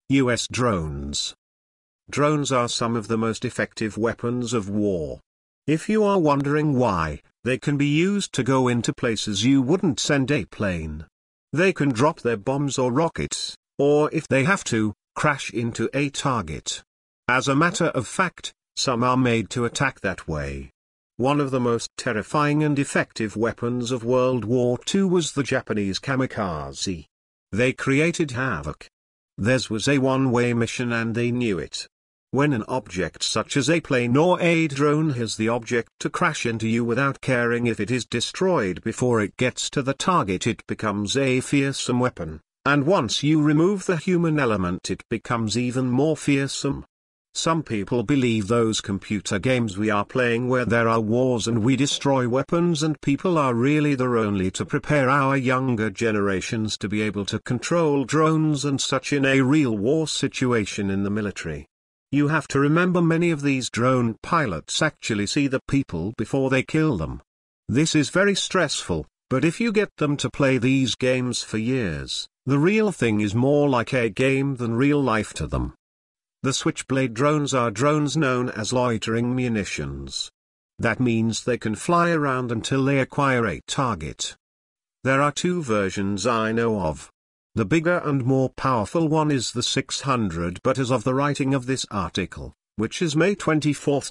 US drones. Drones are some of the most effective weapons of war. If you are wondering why, they can be used to go into places you wouldn't send a plane. They can drop their bombs or rockets, or if they have to, crash into a target. As a matter of fact, some are made to attack that way. One of the most terrifying and effective weapons of World War II was the Japanese kamikaze. They created havoc. Theirs was a one-way mission and they knew it. When an object such as a plane or a drone has the object to crash into you without caring if it is destroyed before it gets to the target, it becomes a fearsome weapon, and once you remove the human element it becomes even more fearsome. Some people believe those computer games we are playing where there are wars and we destroy weapons and people are really there only to prepare our younger generations to be able to control drones and such in a real war situation in the military. You have to remember many of these drone pilots actually see the people before they kill them. This is very stressful, but if you get them to play these games for years, the real thing is more like a game than real life to them. The Switchblade drones are drones known as loitering munitions. That means they can fly around until they acquire a target. There are two versions I know of. The bigger and more powerful one is the 600, but as of the writing of this article, which is May 24,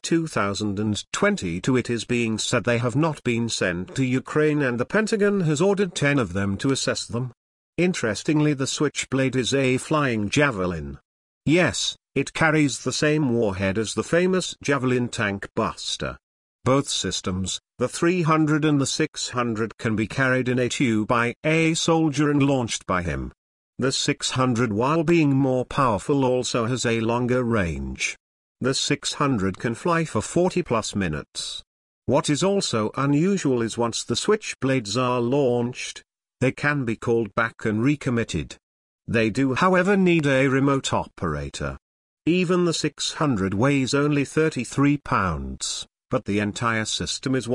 2022, it is being said they have not been sent to Ukraine and the Pentagon has ordered 10 of them to assess them. Interestingly, the Switchblade is a flying javelin. Yes, it carries the same warhead as the famous Javelin tank buster. Both systems, the 300 and the 600, can be carried in a tube by a soldier and launched by him. The 600, while being more powerful, also has a longer range. The 600 can fly for 40+ minutes. What is also unusual is once the Switchblades are launched, they can be called back and recommitted. They do, however, need a remote operator. Even the 600 weighs only 33 pounds, but the entire system is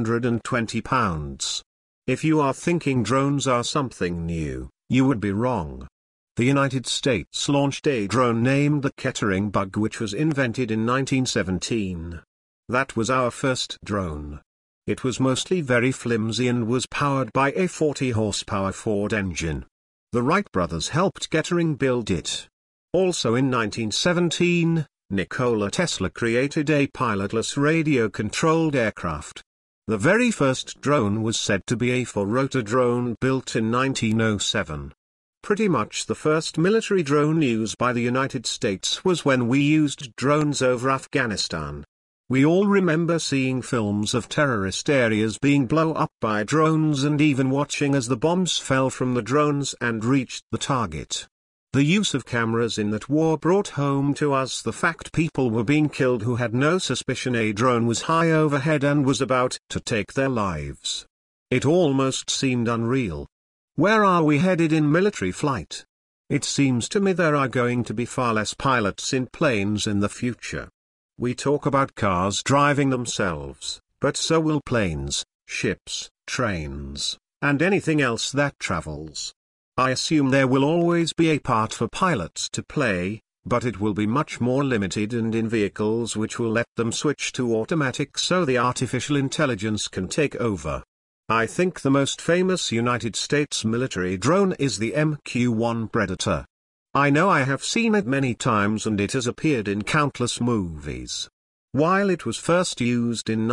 120 pounds. If you are thinking drones are something new, you would be wrong. The United States launched a drone named the Kettering Bug, which was invented in 1917. That was our first drone. It was mostly very flimsy and was powered by a 40-horsepower Ford engine. The Wright brothers helped Kettering build it. Also in 1917, Nikola Tesla created a pilotless radio-controlled aircraft. The very first drone was said to be a four-rotor drone built in 1907. Pretty much the first military drone used by the United States was when we used drones over Afghanistan. We all remember seeing films of terrorist areas being blown up by drones and even watching as the bombs fell from the drones and reached the target. The use of cameras in that war brought home to us the fact people were being killed who had no suspicion a drone was high overhead and was about to take their lives. It almost seemed unreal. Where are we headed in military flight? It seems to me there are going to be far less pilots in planes in the future. We talk about cars driving themselves, but so will planes, ships, trains, and anything else that travels. I assume there will always be a part for pilots to play, but it will be much more limited and in vehicles which will let them switch to automatic so the artificial intelligence can take over. I think the most famous United States military drone is the MQ-1 Predator. I know I have seen it many times and it has appeared in countless movies. While it was first used in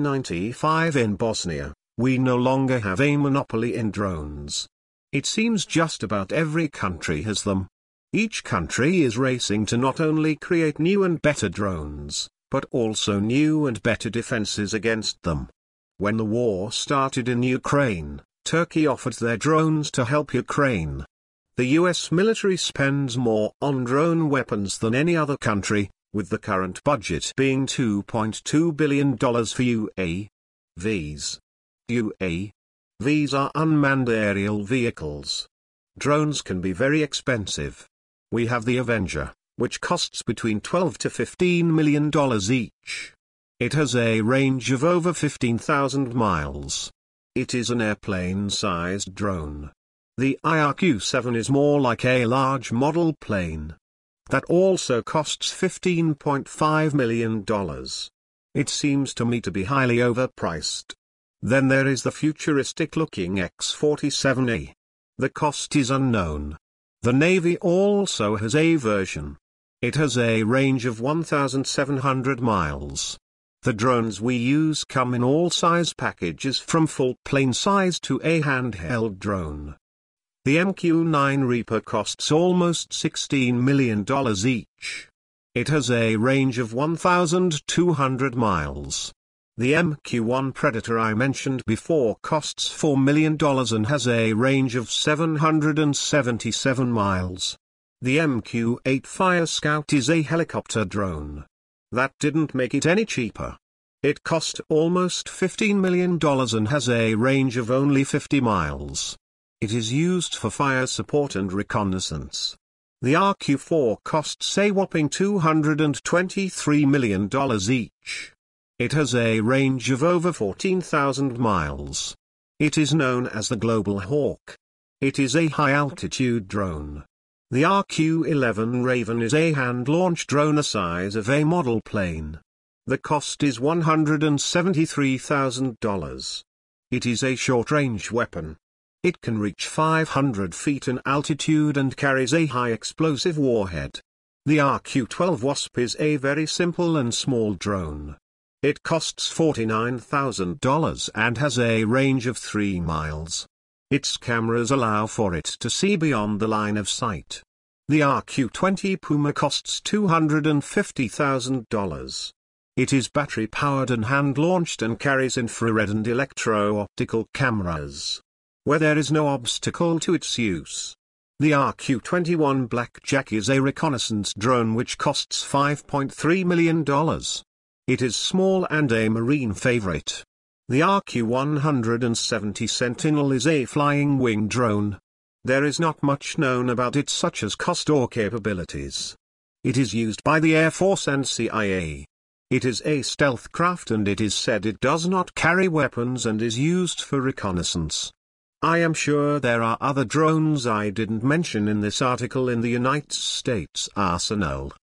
1995 in Bosnia, we no longer have a monopoly in drones. It seems just about every country has them. Each country is racing to not only create new and better drones, but also new and better defenses against them. When the war started in Ukraine, Turkey offered their drones to help Ukraine. The US military spends more on drone weapons than any other country, with the current budget being $2.2 billion for UAVs. UAVs are unmanned aerial vehicles. Drones can be very expensive. We have the Avenger, which costs between $12 to $15 million each. It has a range of over 15,000 miles. It is an airplane-sized drone. The IRQ-7 is more like a large model plane. That also costs $15.5 million. It seems to me to be highly overpriced. Then there is the futuristic-looking X-47A. The cost is unknown. The Navy also has a version. It has a range of 1,700 miles. The drones we use come in all size packages from full plane size to a handheld drone. The MQ-9 Reaper costs almost $16 million each. It has a range of 1,200 miles. The MQ-1 Predator I mentioned before costs $4 million and has a range of 777 miles. The MQ-8 Fire Scout is a helicopter drone. That didn't make it any cheaper. It cost almost $15 million and has a range of only 50 miles. It is used for fire support and reconnaissance. The RQ-4 costs a whopping $223 million each. It has a range of over 14,000 miles. It is known as the Global Hawk. It is a high-altitude drone. The RQ-11 Raven is a hand-launched drone the size of a model plane. The cost is $173,000. It is a short-range weapon. It can reach 500 feet in altitude and carries a high-explosive warhead. The RQ-12 Wasp is a very simple and small drone. It costs $49,000 and has a range of 3 miles. Its cameras allow for it to see beyond the line of sight. The RQ-20 Puma costs $250,000. It is battery-powered and hand-launched and carries infrared and electro-optical cameras, where there is no obstacle to its use. The RQ-21 Blackjack is a reconnaissance drone which costs $5.3 million. It is small and a marine favorite. The RQ-170 Sentinel is a flying wing drone. There is not much known about it such as cost or capabilities. It is used by the Air Force and CIA. It is a stealth craft and it is said it does not carry weapons and is used for reconnaissance. I am sure there are other drones I didn't mention in this article in the United States arsenal.